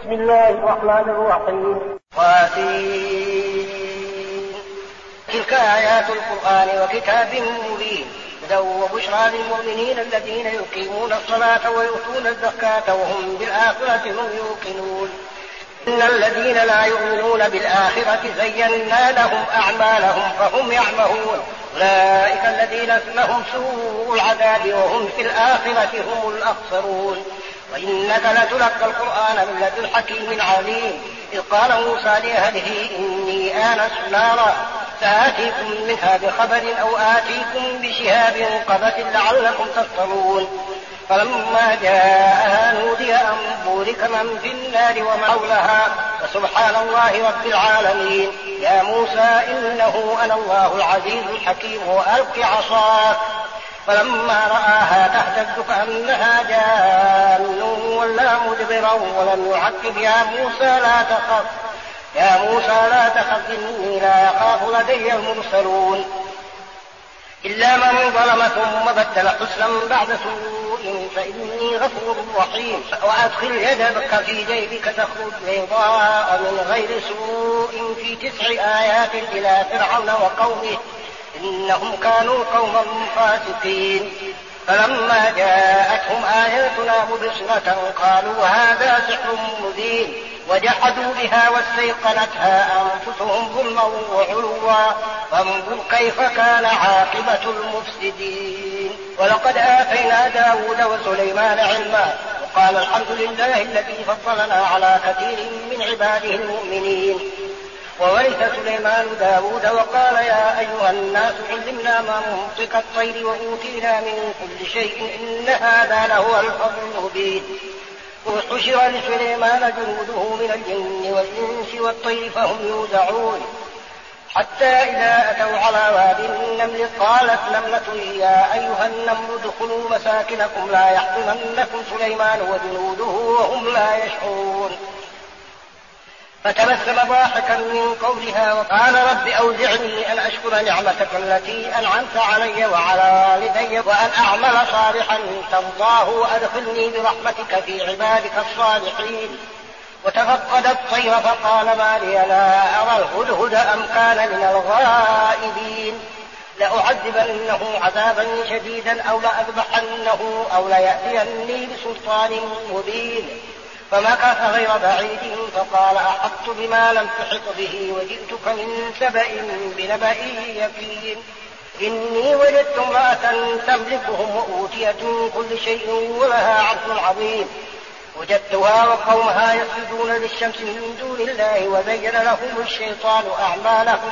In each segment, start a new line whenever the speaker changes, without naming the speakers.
بسم الله الرحمن الرحيم.
تلك آيات القرآن وكتاب مبين هدى وبشرى للمؤمنين الذين يقيمون الصلاة ويؤتون الزكاة وهم بالآخرة هم يوقنون. إن الذين لا يؤمنون بالآخرة زينا لهم أعمالهم فهم يعمهون أولئك الذين لهم سوء العذاب وهم في الآخرة هم الأخسرون. وإنك لتلقى القرآن من لدن حكيم عليم. إذ قال موسى لأهله إني آنست نارا سآتيكم منها بخبر أو آتيكم بشهاب قبس لعلكم تصطلون. فلما جاءها نودي أن بورك من في النار ومن حولها فسبحان الله رب العالمين. يا موسى إنه أنا الله العزيز الحكيم وألق عصاك فلما رآها تهتز كأنها جان ولا مدبرا ولم يعقب يا موسى لا تخف إني لا يخاف لدي المرسلون. إلا من ظلم ثم بدل حسنا بعد سوء فإني غفور رحيم. وأدخل يدك في جيبك تخرج بيضاء من غير سوء في 9 آيات إلى فرعون وقومه إنهم كانوا قوما فاسقين. فلما جاءتهم آياتنا مبصرة قالوا هذا سحر مبين وجحدوا بها واستيقنتها أنفسهم ظلما وعلوا فانظر كيف كان عاقبة المفسدين. ولقد آتينا داود وسليمان علما وقال الحمد لله الذي فضلنا على كثير من عباده المؤمنين. وورث سليمان داود وقال يا أيها الناس علمنا منطق الطير وأوتينا من كل شيء إن هذا لهو الفضل المبين. وحشر لسليمان جنوده من الجن والإنس والطير فهم يوزعون حتى إذا أتوا على واد النمل قالت نملة يا أيها النمل ادخلوا مساكنكم لا يحطمنكم سليمان وجنوده وهم لا يشعرون. فتبسم ضاحكا من قولها وقال رب أوزعني أن أشكر نعمتك التي أنعمت علي وعلى والدي وأن أعمل صالحا ترضاه وأدخلني برحمتك في عبادك الصالحين. وتفقد الطير فقال ما لي لا أرى الهدهد أم كان من الغائبين. لأعذبنه عذابا شديدا أو لأذبحنه أو ليأتيني بسلطان مبين. فمكث غير بعيد فقال أحطت بما لم تحط به وجئتك من سبأ بنبأ يقين. إني وجدت امرأة تملكهم وأوتيت من كل شيء ولها عرش عظيم. وجدتها وقومها يسجدون للشمس من دون الله وزين لهم الشيطان أعمالهم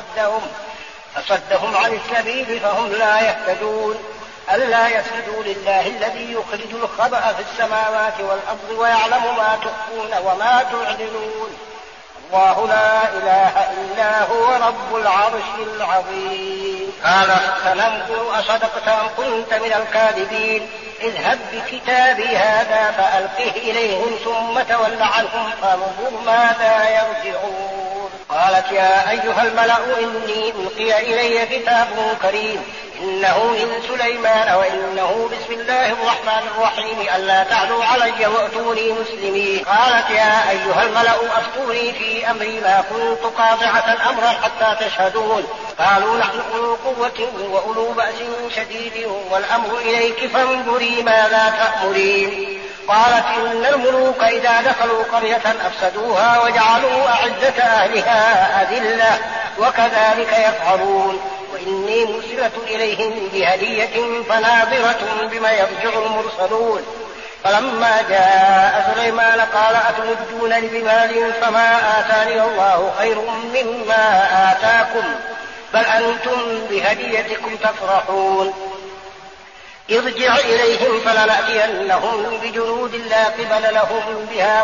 فصدهم عن السبيل فهم لا يهتدون. ألا يسجدوا لله الذي يخرج الخبأ في السماوات والأرض ويعلم ما تخفون وما تعلنون. الله لا إله إلا هو رب العرش العظيم. قال سننظر أصدقت أم كنت من الكاذبين. اذهب بكتابي هذا فألقه إليهم ثم تول عنهم فانظر ماذا يرجعون. قالت يا أيها الملأ إني ألقي إلي كتاب كريم إنه من سليمان وإنه بسم الله الرحمن الرحيم ألا تعلوا علي وأتوني مسلمين. قالت يا أيها الملأ أفتوني في أمري ما كنت قاطعة أمرا حتى تشهدون. قالوا نحن أولو قوة وأولو بأس شديد والأمر إليك فانظري ماذا تأمرين. قالت إن الملوك إذا دخلوا قرية أفسدوها وجعلوا أعزة أهلها أذلة وكذلك يفعلون. وإني مرسلة إليهم بهدية فناظرة بما يرجع المرسلون. فلما جاء سليمان قال أتمدونني بمال فما آتاني الله خير مما آتاكم بل أنتم بهديتكم تفرحون. ارجع إليهم فلنأتينهم بجنود لا قبل لهم بها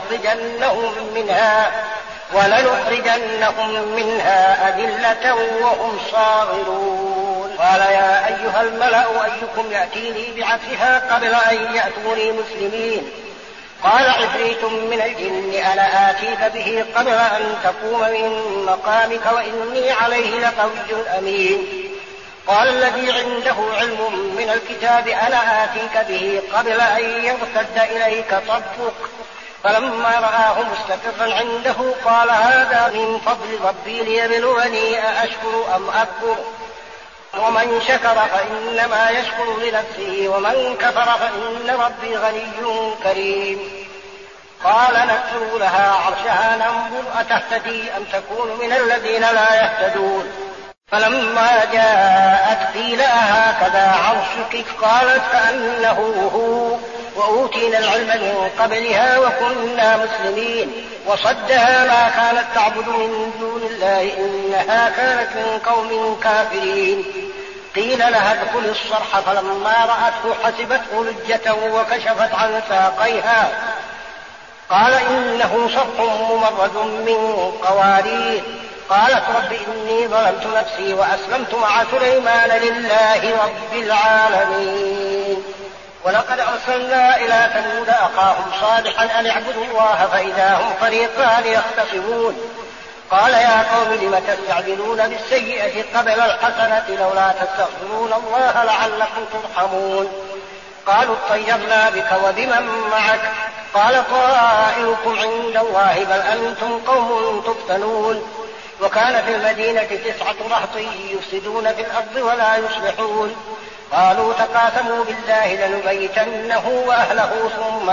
ولنخرجنهم منها أذلة وهم صاغرون. قال يا أيها الملأ أيكم يأتيني بعرشها قبل أن يأتوني مسلمين. قال عفريت من الجن أنا آتيك به قبل أن تقوم من مقامك وإني عليه لقوي أمين. قال الذي عنده علم من الكتاب أنا آتيك به قبل أن يرتد إليك طرفك فلما رآه مستقرا عنده قال هذا من فضل ربي ليبلوني أأشكر أم أكفر ومن شكر فإنما يشكر لنفسه ومن كفر فإن ربي غني كريم. قال نكفر لها عرشها ننظر أتهتدي أم تكون من الذين لا يهتدون. فلما جاءت قيل أهكذا عرشك قالت كأنه هو وأوتينا العلم من قبلها وكنا مسلمين وصدها ما كانت تعبد من دون الله إنها كانت من قوم كافرين. قيل لها ادخل الصرح فلما رأته حسبته لجة وكشفت عن ساقيها قال إنه صرح ممرد من قوارير. قالت رب إني ظلمت نفسي وأسلمت مع سليمان لله رب العالمين. ولقد أرسلنا إلى ثمود أخاهم صالحا أن اعبدوا الله فإذا هم فريقان يختصمون. قال يا قوم لم تستعجلون بالسيئة قبل الحسنة لولا تستغفرون الله لعلكم ترحمون. قالوا اطيرنا بك وبمن معك قال طائركم عند الله بل أنتم قوم تفتنون. وكان في المدينة 9 رهط يفسدون في الأرض ولا يصلحون. قالوا تقاسموا بالله لنبيتنه وأهله ثم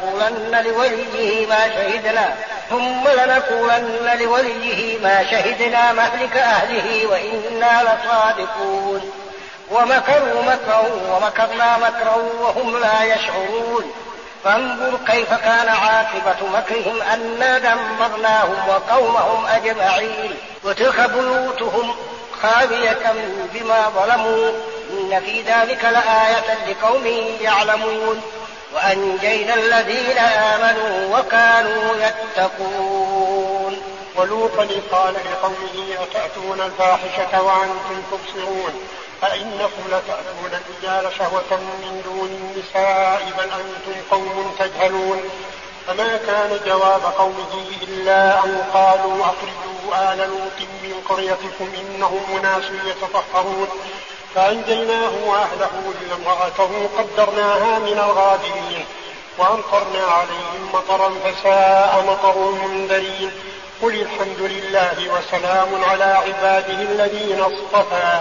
لنقولن لوليه ما شهدنا مهلك أهله وإنا لصادقون. ومكروا مكرا ومكرنا مكرا وهم لا يشعرون. فانظر كيف كان عاقبة مكرهم أنا دمرناهم وقومهم أجمعين. وتلك بيوتهم خاوية بما ظلموا إن في ذلك لآية لقوم يعلمون. وأنجينا الذين آمنوا وكانوا يتقون.
ولوطا قال لقومه أتأتون الفاحشة وأنتم تبصرون أئنكم لتأتون الرجال شهوة من دون النساء بل أنتم قوم تجهلون. فما كان جواب قومه إلا أن قالوا أخرجوا آل لوط من قريتكم إنهم أناس يتطهرون. فأنجيناه وأهله إلا امرأته قدرناها من الغابرين وأمطرنا عليهم مطرا فساء مطر المنذرين. قل الحمد لله وسلام على عباده الذين اصطفى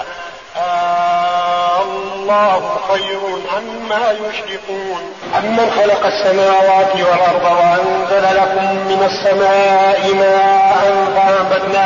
الله خير عما يشركون. أمن خلق السماوات والأرض وأنزل لكم من السماء ماء فأنبتنا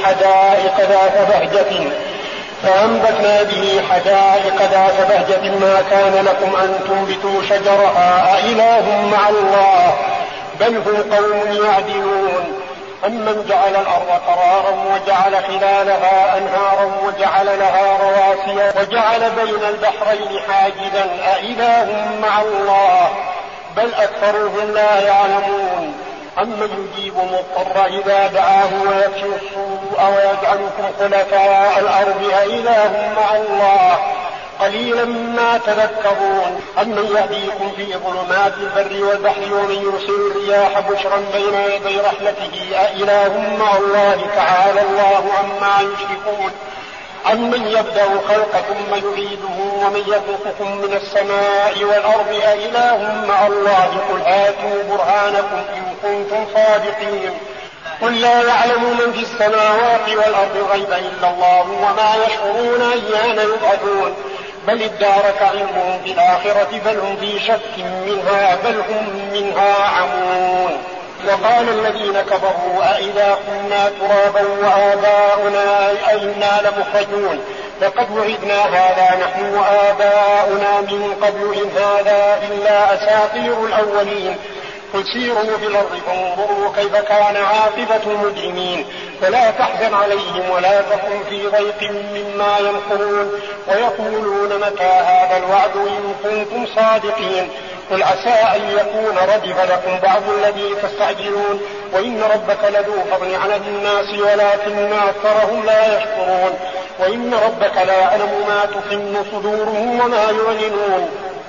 به حدائق ذات بهجة ما كان لكم أن تنبتوا شجرها أإله مع الله بل هم قوم يعدلون. أمن جعل الأرض قرارا وجعل خلالها أنهارا وجعل لها رواسي وجعل بين البحرين حاجزا أإله مع الله بل أكثرهم لا يعلمون. أمن يجيب مضطر إذا دعاه ويكشف السوء ويجعلكم خلفاء الأرض أإله مع الله قليلا ما تذكرون. أمن يهديكم في ظلمات البر والبحر ومن يرسل الرياح بشرا بين يدي رحمته أإله مع الله تعالى الله عما يشركون. أمن يبدأ الخلق ثم يعيده ومن يرزقكم من السماء والأرض أإله مع الله قل هاتوا برهانكم إن كنتم صادقين. قل لا يعلم من في السماوات والأرض الغيب إلا الله وما يشعرون أيان يبعثون بل ادارك علمهم في الآخرة بل هم في شك منها بل هم منها عمون. وقال الذين كفروا أئذا كنا ترابا وآباؤنا أئنا لمخرجون لقد وعدنا هذا نحن وآباؤنا من قبل إن هذا إلا أساطير الأولين. قل سيروا في الأرض فانظروا كيف كان عاقبة المجرمين ولا تحزن عليهم ولا تكن في ضيق مما يمكرون ويقولون متى هذا الوعد إن كنتم صادقين. قل عسى أن يكون ردف لكم بعض الذي تستعجلون وإن ربك لذو فضل على الناس ولكن أكثرهم لا يشكرون. وإن ربك لا يعلم ما تكن صدورهم وما يعلنون.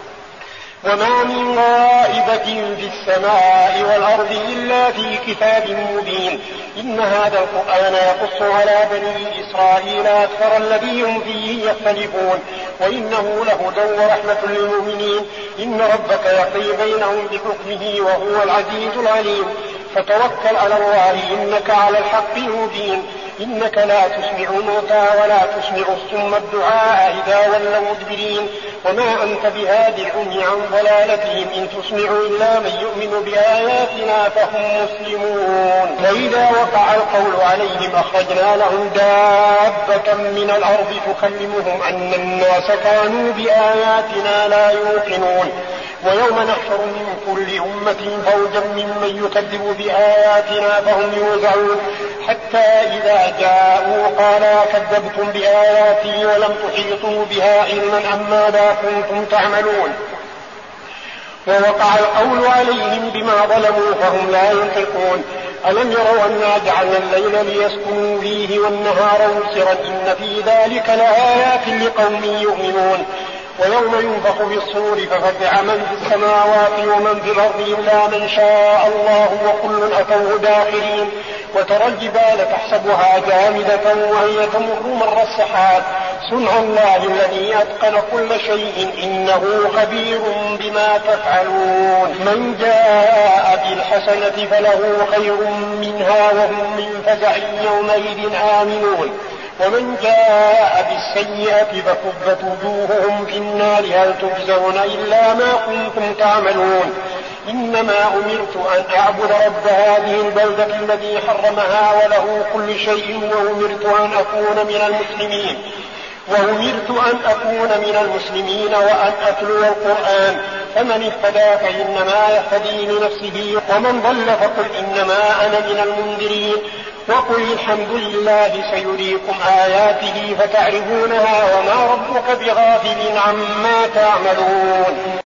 وما من غائبة في السماء والأرض إلا في كتاب مبين. إن هذا القرآن يقص على بني إسرائيل أكثر الذي هم فيه يختلفون وإنه لهدى ورحمة للمؤمنين. إن ربك يقضي بينهم بحكمه وهو العزيز العليم. فتوكل على الله إنك على الحق المبين. إنك لا تسمع الموتى ولا تسمع الصم الدعاء إذا ولوا مدبرين. وما أنت بهاد العمي عن ضلالتهم إن تسمع إلا من يؤمن بآياتنا فهم مسلمون. وإذا وقع القول عليهم أخرجنا لهم دابة من الأرض تكلمهم أن الناس كانوا بآياتنا لا يوقنون. ويوم نحشر من كل أمة فوجا ممن يكذب بآياتنا فهم يوزعون حتى إذا جاءوا قالوا كذبتم بآياتي ولم تحيطوا بها علما عما كنتم تعملون. ووقع القول عليهم بما ظلموا فهم لا ينطقون. ألم يروا أنا جعلنا الليل ليسكنوا فيه والنهار مبصرا إن في ذلك لآيات لقوم يؤمنون. ويوم ينفخ في الصور ففزع من في السماوات ومن في الأرض إلا من شاء الله وكل أتوه داخرين. وترى الجبال تحسبها جامدة وهي تمر مر السحاب صنع الله الذي أتقن كل شيء إنه خبير بما تفعلون. من جاء بالحسنة فله خير منها وهم من فزع يومئذ آمنون. ومن جاء بالسيئة فكبت وجوههم في النار هل تجزون إلا ما كنتم تعملون. إنما أمرت أن أعبد رب هذه البلدة الذي حرمها وله كل شيء وأمرت أن أكون من المسلمين وأن أتلو القرآن. فمن اهتدى فإنما يهتدي لنفسه ومن ضل فقل إنما أنا من المنذرين. وقل الحمد لله سيريكم آياته فتعرفونها وما ربك بغافل عما تعملون.